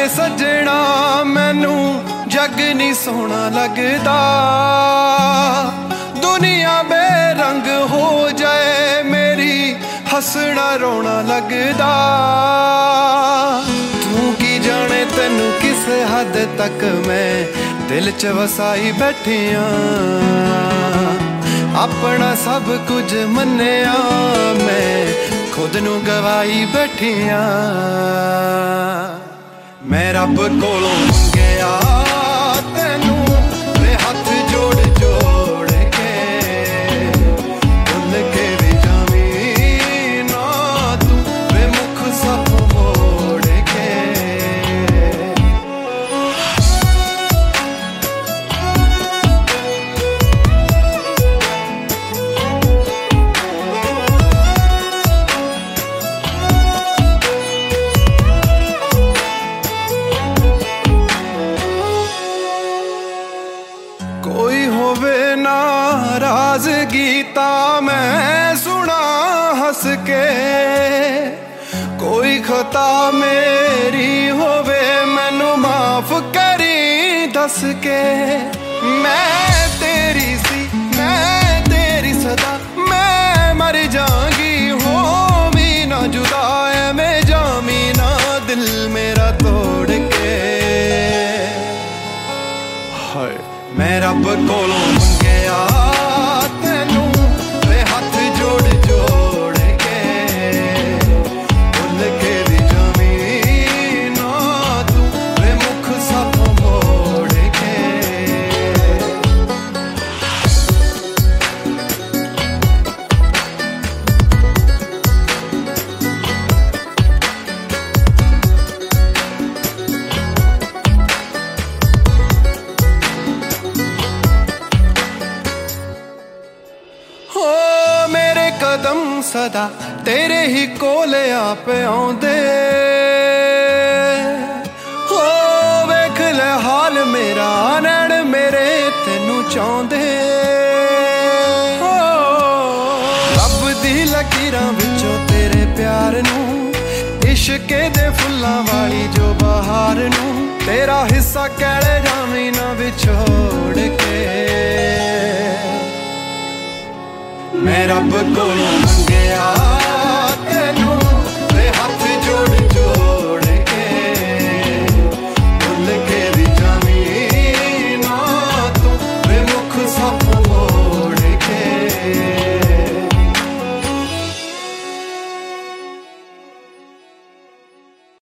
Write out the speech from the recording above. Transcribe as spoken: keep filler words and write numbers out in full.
सजना मैनू जग नहीं सोहना लगदा। दुनिया बेरंग हो जाए मेरी हसना रोना लगदा। तू की जाने तेनू किस हद तक मैं दिल च वसाई बैठिया। अपना सब कुछ मन्निया मैं खुद नू गवाई बैठिया। मैं रब कोलों मंगया तेनू वे हथ जोड़ जोड़ के भुल के भी जावी ना तू वे मुख सब मोड़ के। कोई होवे नाराजगी ता मैं सुना हंस के। कोई खता मेरी होवे मैनू माफ करी दस के। मैं तेरी सी मैं तेरी सदा मैं मर जाऊंगी हो भी ना जुदा है मैं जामी ना दिल मेरा तोड़ के। हाय मैं रब कोलों मंगया तेनू वे हथ जोड़ जोड़ के भुल के भी जावी ना तू वे मुख सब मोड़ के। कदम सदा तेरे ही कोले आप आउंदे। हो वेख ले हाल मेरा नैन मेरे तेनू चाहुंदे। रब दी लकीरां विचों तेरे प्यार नू इश्के दे फुल्लां वाली जो बहार नू तेरा हिस्सा कैले जावी ना विछोड़ के। मैं रब कोलों मंगया